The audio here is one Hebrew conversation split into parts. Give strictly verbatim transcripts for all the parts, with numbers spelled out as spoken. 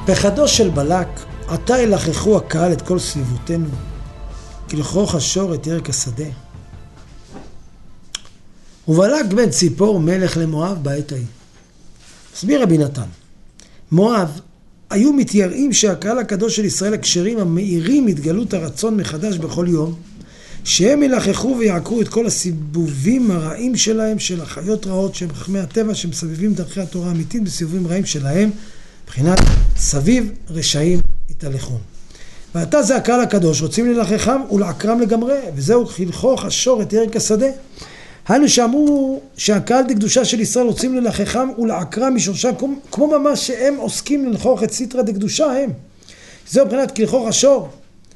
פחדו של בלק, עתה ילחכו הקהל את כל סביבותינו, כלכוך השור את ירק השדה. ובלק בן ציפור מלך למואב בעת ההיא. הסביר רבי נתן, מואב היו מתייראים שהקהל הקדוש של ישראל הכשרים המאירים התגלות הרצון מחדש בכל יום, שהם ילחכו ויעקרו את כל הסיבובים הרעים שלהם, של החיות רעות, שהם חכמי הטבע, שמסביבים דרכי התורה האמיתית בסיבובים רעים שלהם, מבחינת סביב רשעים יתהלכון. ועתה זה הקהל הקדוש, רוצים ללחכם ולעקרם לגמרי, וזהו כלכוך השור את ירק השדה. היינו שאמרו שהקהל דקדושה של ישראל רוצים ללחכם ולעקרם משורשם, כמו ממש שהם עוסקים ללכוך את סטרא דקדושה הם. זהו מבחינת כלכוך השור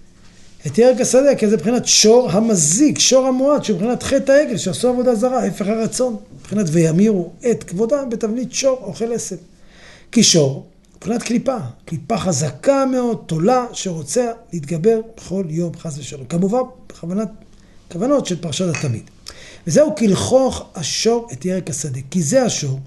את ירק השדה, כי זה מבחינת שור המזיק, שור המועד, שמבחינת חטא העגל, שעשו עבודה זרה, הפך הרצון, מבחינת וימירו את כבודם בתבנית שור אוכל עשב. כי שור, מבחינת קליפה, קליפה חזקה מאוד, תולה, שרוצה להתגבר בכל יום חס ושלום. כמובן, בכוונת, כוונות של פרשת התמיד. וזהו כלכוך השור את ירק השדה, כי זה השור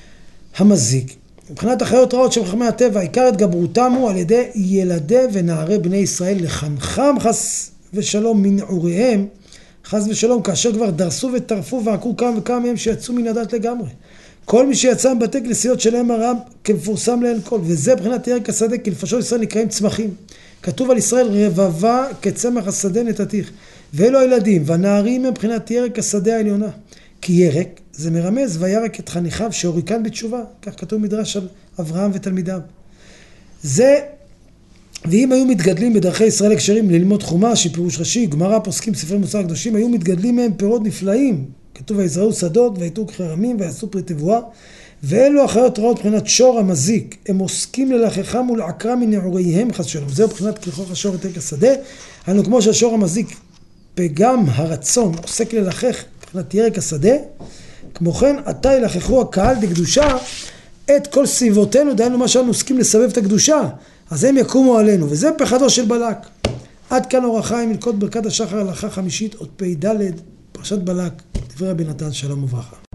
המזיק. מבחינת החיות רעות של חכמי הטבע, עיקר התגברותם הוא על ידי ילדי ונערי בני ישראל לחנכם חס ושלום מנעוריהם, חס ושלום, כאשר כבר דרסו וטרפו ועקרו כמה וכמה מהם שיצאו מן הדת לגמרי. כל מי שיצא מבתי כנסיות שלהם הרב כמפורסם לעין כל, וזה מבחינת ירק השדה, כי נפשות ישראל נקראים צמחים. כתוב על ישראל רבבה כצמח השדה נתתיך, ואלו הילדים והנערים הם מבחינת ירק השדה העליונה. כי ירק זה מרמז וירק את חניכיו שהוריקן בתשובה, כך כתוב מדרש על אברהם ותלמידיו. זה, ואם היו מתגדלים בדרכי ישראל הכשרים ללמוד חומש, פירוש רש"י, גמרא, פוסקים, ספרי מוסר הקדושים, היו מתגדלים מהם פירות נפלאים. כתוב ויזרעו שדות ויתרו כרמים ויעשו פרי תבואה, ואלו החיות רעות מבחינת שור המזיק, הם עוסקים ללחכם ולעקרם מנעוריהם חס ושלום. זהו מבחינת כלכוך השור את ירק השדה. היינו כמו שהשור המזיק פגם הרצון עוסק ללחך מבחינת ירק השדה, כמו כן עתה ילחכו הקהל דקדושה את כל סביבותינו, דהיינו מה שאנו עוסקים לסבב את הקדושה, אז הם יקומו עלינו, וזה פחדו של בלק. עד כאן אור החיים, מלכות ברכת השחר הלכה חמישית עוד פי ד' פרשת בלק, דברי רבי נתן, שלום וברכה.